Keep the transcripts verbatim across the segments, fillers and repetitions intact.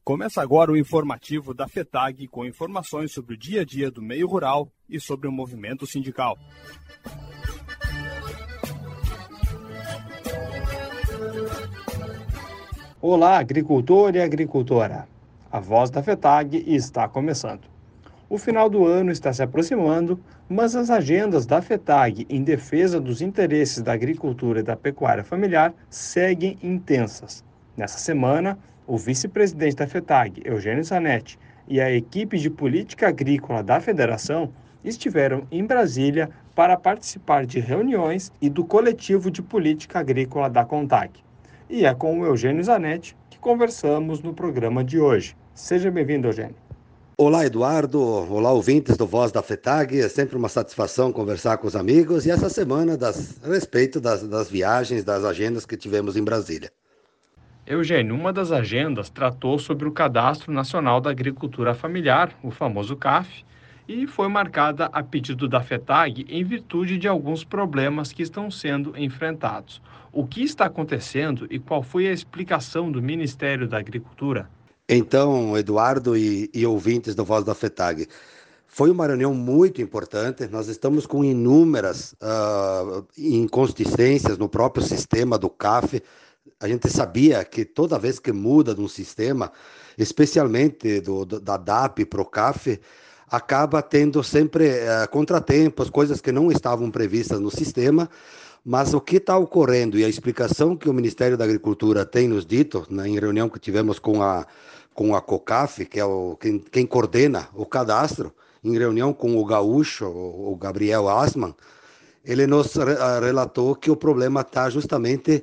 Começa agora o informativo da FETAG com informações sobre o dia a dia do meio rural e sobre o movimento sindical. Olá, agricultor e agricultora. A voz da FETAG está começando. O final do ano está se aproximando, mas as agendas da FETAG em defesa dos interesses da agricultura e da pecuária familiar seguem intensas. Nessa semana, o vice-presidente da FETAG, Eugênio Zanetti, e a equipe de política agrícola da federação estiveram em Brasília para participar de reuniões e do coletivo de política agrícola da CONTAG. E é com o Eugênio Zanetti que conversamos no programa de hoje. Seja bem-vindo, Eugênio. Olá, Eduardo. Olá, ouvintes do Voz da FETAG. É sempre uma satisfação conversar com os amigos e essa semana das, a respeito das, das viagens, das agendas que tivemos em Brasília. Eugênio, uma das agendas tratou sobre o Cadastro Nacional da Agricultura Familiar, o famoso C A F, e foi marcada a pedido da FETAG em virtude de alguns problemas que estão sendo enfrentados. O que está acontecendo e qual foi a explicação do Ministério da Agricultura? Então, Eduardo e, e ouvintes do Voz da FETAG, foi uma reunião muito importante. Nós estamos com inúmeras uh, inconsistências no próprio sistema do C A F. A gente sabia que toda vez que muda de um sistema, especialmente do, do, da D A P para o C A F, acaba tendo sempre uh, contratempos, coisas que não estavam previstas no sistema. Mas o que está ocorrendo e a explicação que o Ministério da Agricultura tem nos dito, né, em reunião que tivemos com a, com a COCAF, que é o, quem, quem coordena o cadastro, em reunião com o gaúcho, o, o Gabriel Asman, ele nos re, relatou que o problema está justamente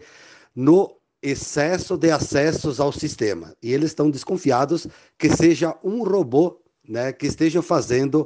no excesso de acessos ao sistema. E eles estão desconfiados que seja um robô, né, que esteja fazendo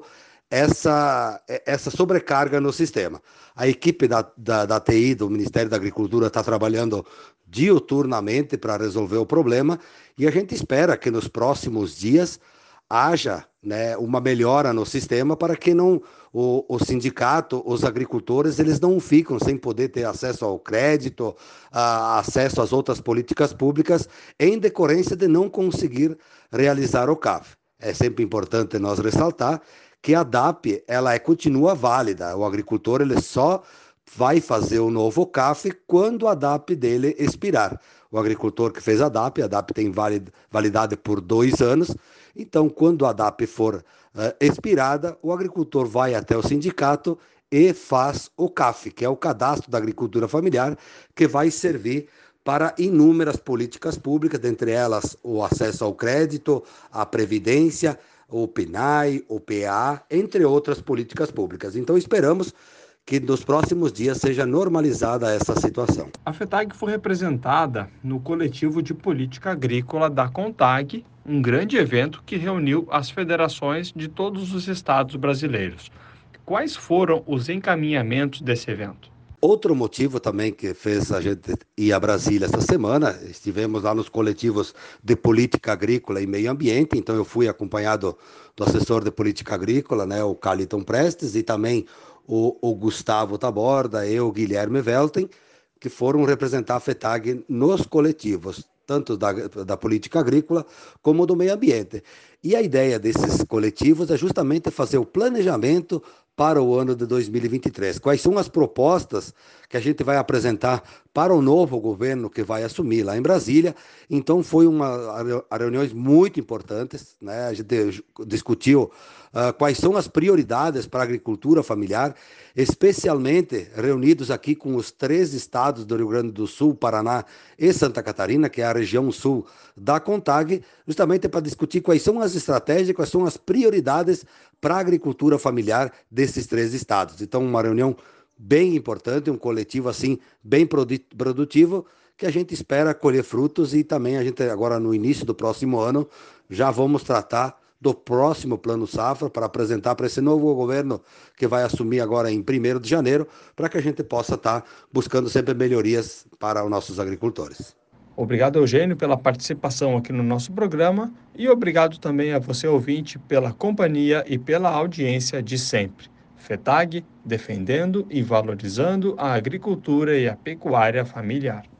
essa, essa sobrecarga no sistema. A equipe da, da, da T I, do Ministério da Agricultura, está trabalhando diuturnamente para resolver o problema e a gente espera que nos próximos dias haja, né, uma melhora no sistema para que não o, o sindicato, os agricultores, eles não ficam sem poder ter acesso ao crédito, a, acesso às outras políticas públicas, em decorrência de não conseguir realizar o C A F. É sempre importante nós ressaltar que a D A P ela é, continua válida. O agricultor ele só vai fazer o novo C A F quando a D A P dele expirar. O agricultor que fez a D A P, a D A P tem validade por dois anos, então quando a D A P for uh, expirada, o agricultor vai até o sindicato e faz o C A F, que é o Cadastro da Agricultura Familiar, que vai servir para inúmeras políticas públicas, dentre elas o acesso ao crédito, a previdência, o P N A E, o P A, entre outras políticas públicas. Então esperamos que nos próximos dias seja normalizada essa situação. A FETAG foi representada no coletivo de política agrícola da CONTAG, um grande evento que reuniu as federações de todos os estados brasileiros. Quais foram os encaminhamentos desse evento? Outro motivo também que fez a gente ir a Brasília essa semana, estivemos lá nos coletivos de política agrícola e meio ambiente, então eu fui acompanhado do assessor de política agrícola, né, o Caliton Prestes, e também o, o Gustavo Taborda e o Guilherme Velten, que foram representar a FETAG nos coletivos, tanto da, da política agrícola como do meio ambiente. E a ideia desses coletivos é justamente fazer o planejamento para o ano de dois mil e vinte e três. Quais são as propostas que a gente vai apresentar para o novo governo que vai assumir lá em Brasília? Então foi uma reuniões muito importantes, né? A gente discutiu uh, quais são as prioridades para a agricultura familiar, especialmente reunidos aqui com os três estados do Rio Grande do Sul, Paraná e Santa Catarina, que é a região sul da CONTAG, justamente para discutir quais são as estratégias, quais são as prioridades para a agricultura familiar desses três estados. Então, uma reunião bem importante, um coletivo assim bem produtivo, que a gente espera colher frutos e também a gente agora no início do próximo ano já vamos tratar do próximo Plano Safra para apresentar para esse novo governo que vai assumir agora em primeiro de janeiro, para que a gente possa estar buscando sempre melhorias para os nossos agricultores. Obrigado, Eugênio, pela participação aqui no nosso programa e obrigado também a você, ouvinte, pela companhia e pela audiência de sempre. FETAG, defendendo e valorizando a agricultura e a pecuária familiar.